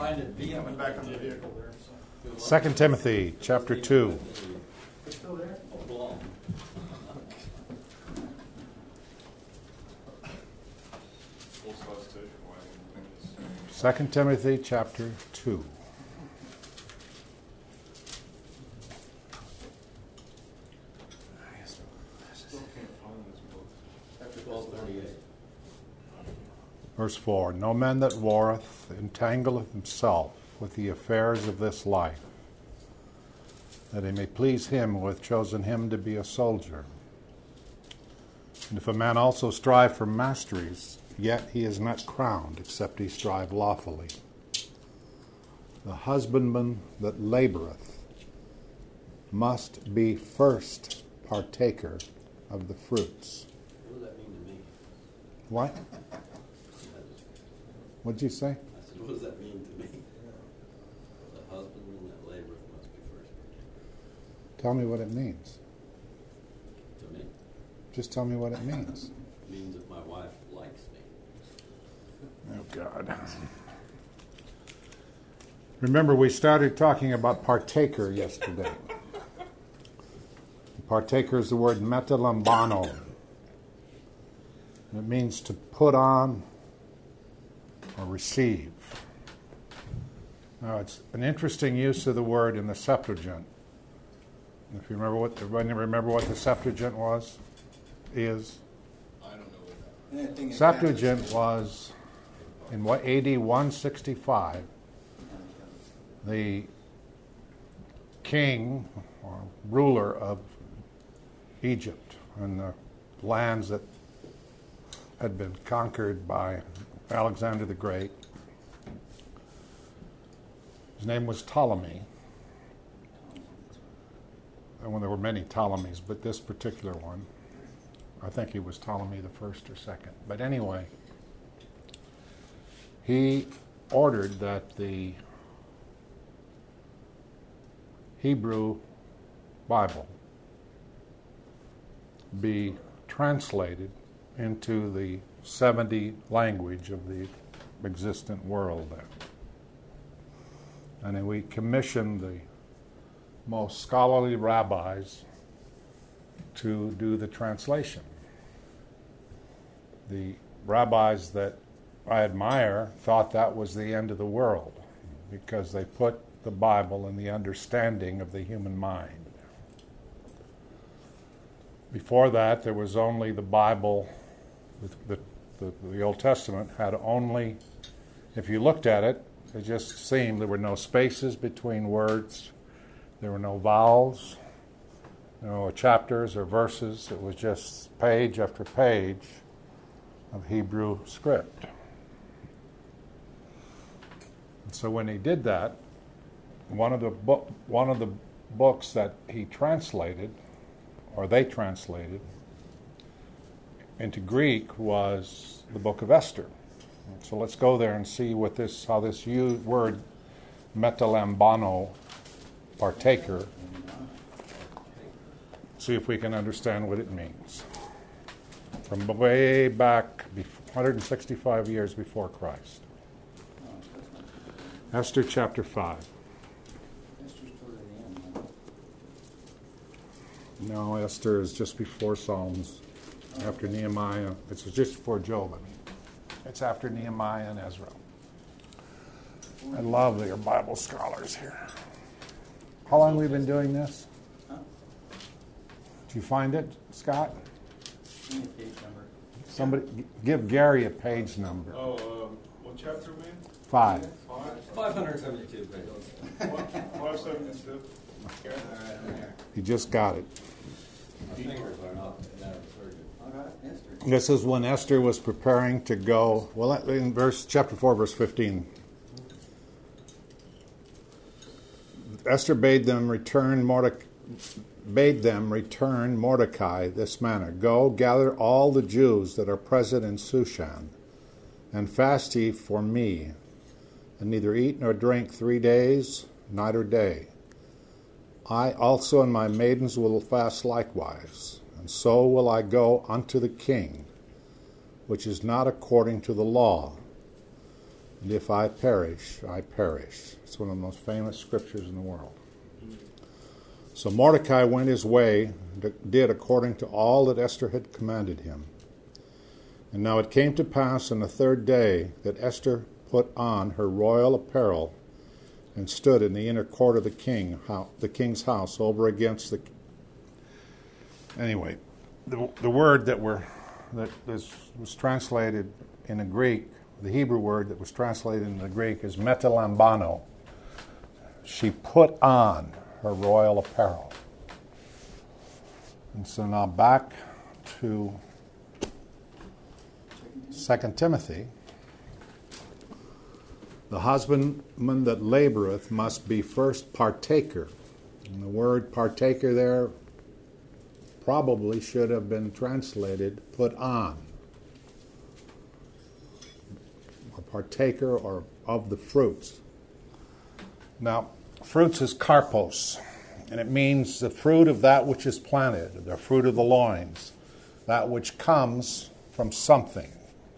find it vehicle. Coming back on the vehicle there. So. 2 Timothy chapter 2. It's still there? Belong. 2 Timothy chapter 2. Still can't find this book. Chapter 12:38. Verse 4, No man that warreth entangleth himself with the affairs of this life, that he may please him who hath chosen him to be a soldier. And if a man also strive for masteries, yet he is not crowned, except he strive lawfully. The husbandman that laboureth must be first partaker of the fruits. What does that mean to me? What? What'd you say? I said, what does that mean to me? The husbandman that laboreth must be first partaker. Tell me what it means. To me, Just tell me what it means. it means that my wife likes me. Oh, God. Remember, we started talking about partaker yesterday. Partaker is the word metalambano. It means to put on or receive. Now, it's an interesting use of the word in the Septuagint. If you remember what the Septuagint is? I don't know what that. Septuagint was in what AD 165. The king or ruler of Egypt and the lands that had been conquered by Alexander the Great. His name was Ptolemy. And when there were many Ptolemies, but this particular one, I think he was Ptolemy the first or second. But anyway, he ordered that the Hebrew Bible be translated into the 70 language of the existent world then. And then we commissioned the most scholarly rabbis to do the translation. The rabbis that I admire thought that was the end of the world because they put the Bible in the understanding of the human mind. Before that, there was only the Bible. The Old Testament had only, if you looked at it, it just seemed there were no spaces between words. There were no vowels, no chapters or verses. It was just page after page of Hebrew script. And so when he did that, one of the books that he translated, or they translated, into Greek was the book of Esther. So let's go there and see how this word metalambano, partaker, see if we can understand what it means. From way back 165 years before Christ. Esther chapter 5. No, Esther is just before Psalms, after Nehemiah. It's just before Job, I mean. It's after Nehemiah and Ezra. I love your Bible scholars here. How long have we been doing this? Huh? Did you find it, Scott? Page number. Somebody give Gary a page number. What chapter are we in? 5. 572 pages. 572. All right, there. He just got it. My fingers are not that surgeon. All right, Esther. This is when Esther was preparing to go. Well, in chapter 4, verse 15. Esther bade them return Mordecai this manner: Go, gather all the Jews that are present in Shushan, and fast ye for me, and neither eat nor drink 3 days, night or day. I also and my maidens will fast likewise, and so will I go unto the king, which is not according to the law. And if I perish, I perish. It's one of the most famous scriptures in the world. So Mordecai went his way, did according to all that Esther had commanded him. And now it came to pass on the third day that Esther put on her royal apparel and stood in the inner court of the king's house over against the... Anyway, the word that was translated in the Greek, the Hebrew word that was translated in the Greek is metalambano. She put on her royal apparel. And so now back to 2 Timothy. The husbandman that laboreth must be first partaker. And the word partaker there probably should have been translated put on. Or partaker or of the fruits. Now, fruits is karpos, and it means the fruit of that which is planted, the fruit of the loins, that which comes from something.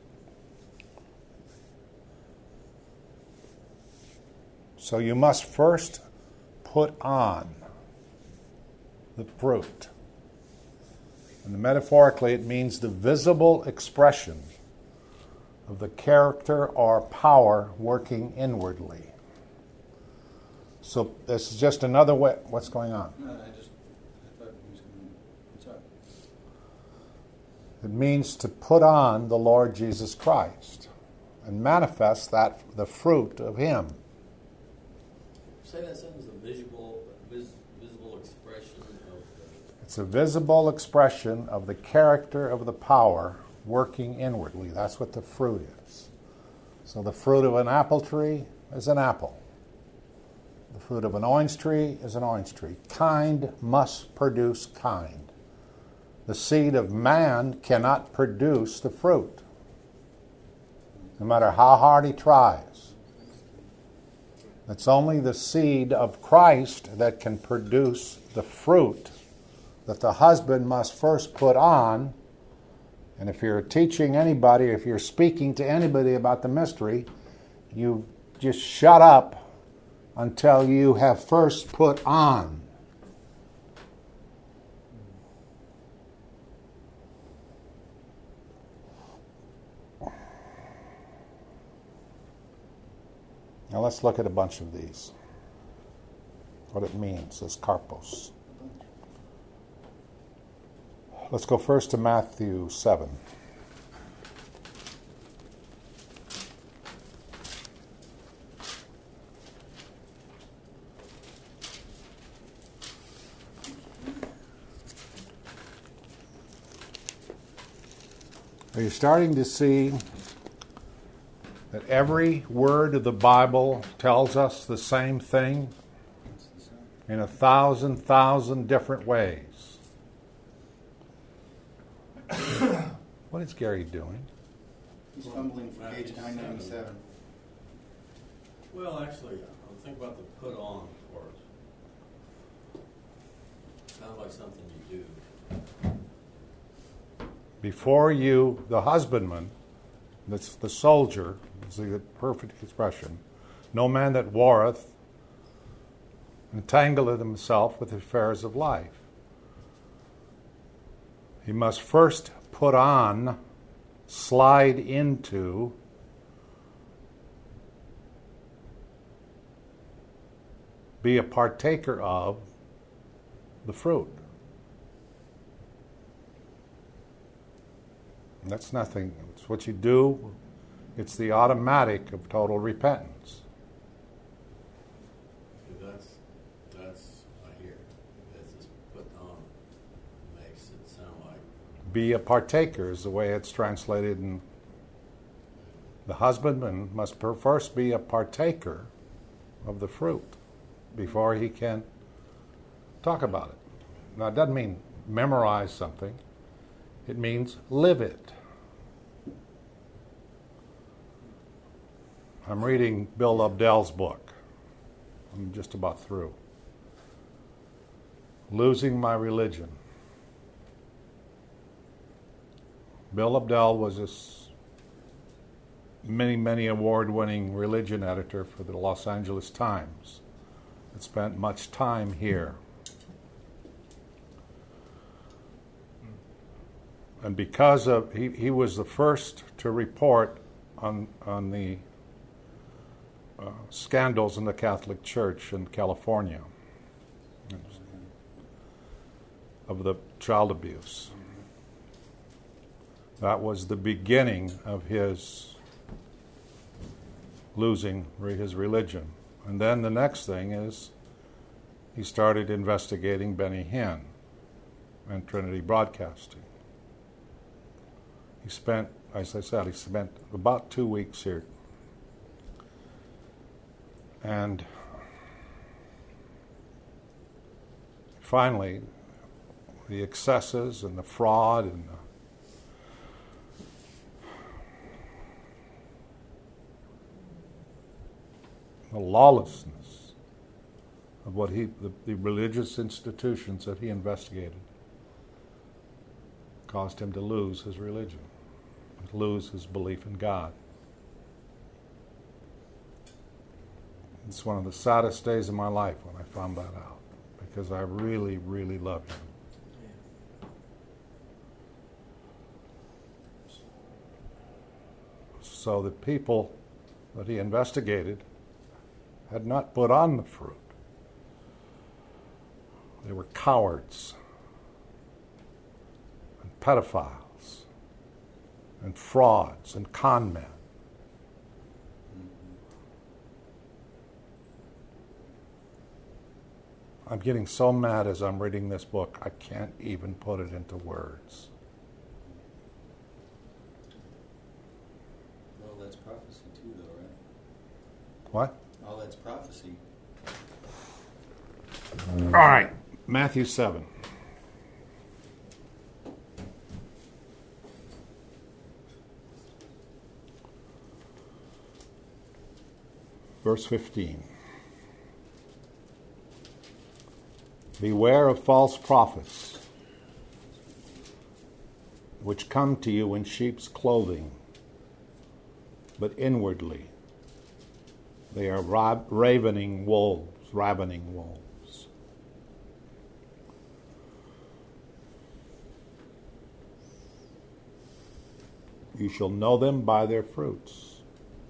So you must first put on the fruit. And metaphorically, it means the visible expression of the character or power working inwardly. So this is just another way. What's going on? No, I thought he was going to... Sorry. It means to put on the Lord Jesus Christ and manifest that the fruit of Him. Say that sentence, a visible expression of It's a visible expression of the character of the power working inwardly. That's what the fruit is. So the fruit of an apple tree is an apple. The fruit of an orange tree is an orange tree. Kind must produce kind. The seed of man cannot produce the fruit, no matter how hard he tries. It's only the seed of Christ that can produce the fruit that the husband must first put on. And if you're teaching anybody, if you're speaking to anybody about the mystery, you just shut up until you have first put on. Now let's look at a bunch of these. What it means is karpos. Let's go first to Matthew 7. Are you starting to see that every word of the Bible tells us the same thing in 1,000 different ways? What is Gary doing? He's fumbling for page 997. Well, actually, I'm thinking about the put on part. Sounds like something you do. Before you, the husbandman, that's the soldier, is the perfect expression. No man that warreth entangleth himself with the affairs of life. He must first put on, slide into, be a partaker of the fruit. And that's nothing. It's what you do. It's the automatic of total repentance. That's I hear. That's just put on. Makes it sound like Be a partaker is the way it's translated. And the husbandman must first be a partaker of the fruit before he can talk about it. Now, it doesn't mean memorize something. It means live it. I'm reading Bill Updell's book. I'm just about through. Losing My Religion. Bill Updell was this many award-winning religion editor for the Los Angeles Times. Had spent much time here. And because of, he was the first to report on the scandals in the Catholic Church in California of the child abuse. That was the beginning of his losing his religion. And then the next thing is he started investigating Benny Hinn and Trinity Broadcasting. He spent, as I said, about 2 weeks here. And finally, the excesses and the fraud and the lawlessness of what the religious institutions that he investigated caused him to lose his religion, to lose his belief in God. It's one of the saddest days of my life when I found that out, because I really, really loved him. So the people that he investigated had not put on the fruit. They were cowards and pedophiles and frauds and con men. I'm getting so mad as I'm reading this book, I can't even put it into words. Well, that's prophecy too, though, right? What? All that's prophecy. All right, Matthew 7. Verse 15. Beware of false prophets, which come to you in sheep's clothing, but inwardly they are ravening wolves. You shall know them by their fruits.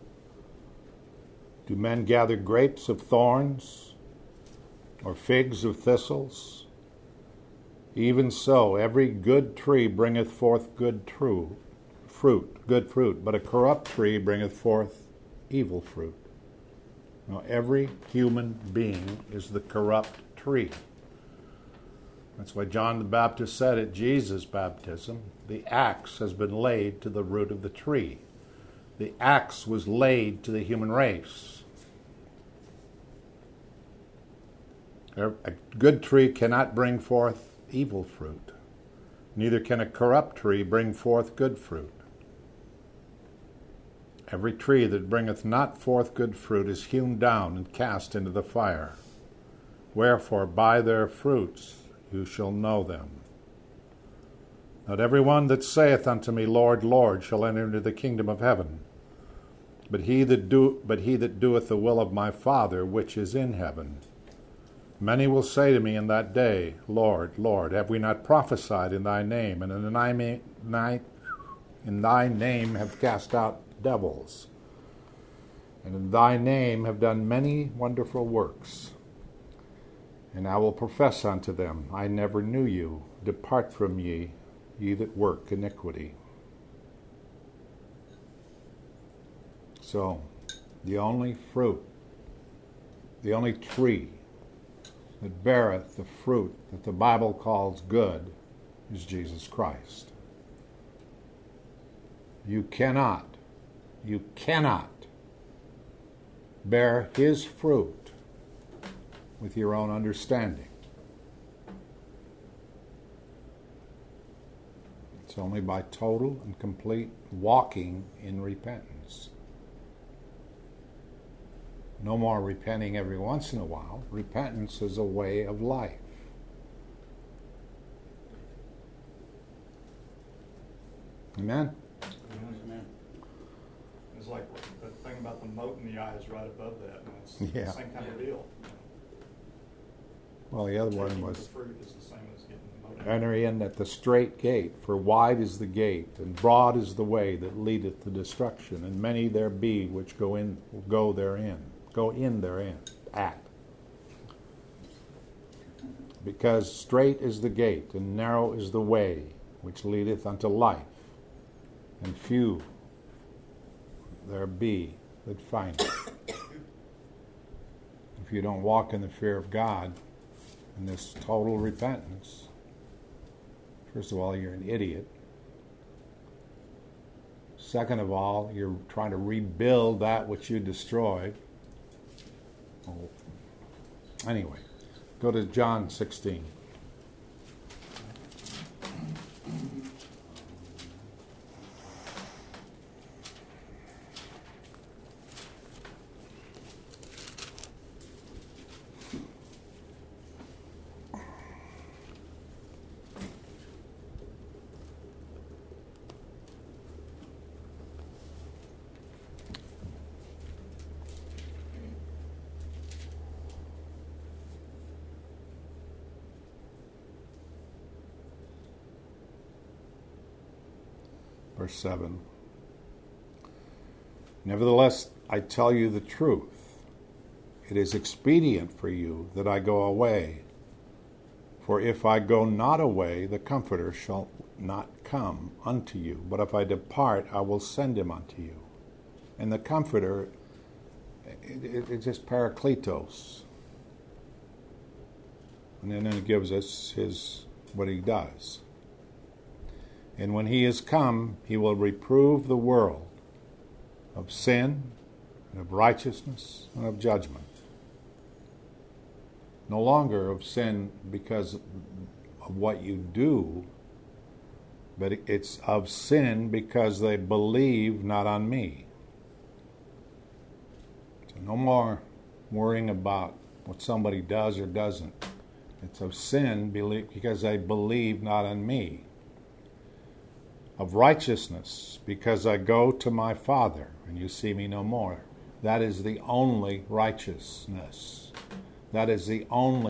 Do men gather grapes of thorns, or figs of thistles? Even so, every good tree bringeth forth good fruit, but a corrupt tree bringeth forth evil fruit. Now, every human being is the corrupt tree. That's why John the Baptist said at Jesus' baptism, the axe has been laid to the root of the tree. The axe was laid to the human race. A good tree cannot bring forth evil fruit. Neither can a corrupt tree bring forth good fruit. Every tree that bringeth not forth good fruit is hewn down and cast into the fire. Wherefore, by their fruits you shall know them. Not every one that saith unto me, Lord, Lord, shall enter into the kingdom of heaven, but he that doeth the will of my Father which is in heaven. Many will say to me in that day, Lord, Lord, have we not prophesied in thy name, and in thy name have cast out devils, and in thy name have done many wonderful works? And I will profess unto them, I never knew you. Depart from ye, ye that work iniquity. So, the only fruit, the only tree that beareth the fruit that the Bible calls good is Jesus Christ. You cannot bear his fruit with your own understanding. It's only by total and complete walking in repentance. No more repenting every once in a while. Repentance is a way of life. Amen? Amen. It's like in the eye is right above that, and it's Yeah. the same kind of deal. Well, the other one Taking the was, fruit is the same as getting the motive. enter in at the straight gate, for wide is the gate, and broad is the way that leadeth to destruction, and many there be which go in therein, at. Because straight is the gate, and narrow is the way which leadeth unto life, and few there be that find it. If you don't walk in the fear of God, in this total repentance, first of all, you're an idiot. Second of all, you're trying to rebuild that which you destroyed. Oh. Anyway, go to John 16. Verse 7. Nevertheless, I tell you the truth. It is expedient for you that I go away. For if I go not away, the Comforter shall not come unto you. But if I depart, I will send him unto you. And the Comforter, it's just Parakletos. And then it gives us what he does. And when he is come, he will reprove the world of sin, and of righteousness, and of judgment. No longer of sin because of what you do, but it's of sin because they believe not on me. So no more worrying about what somebody does or doesn't. It's of sin because they believe not on me. Of righteousness, because I go to my Father, and you see me no more. That is the only righteousness. That is the only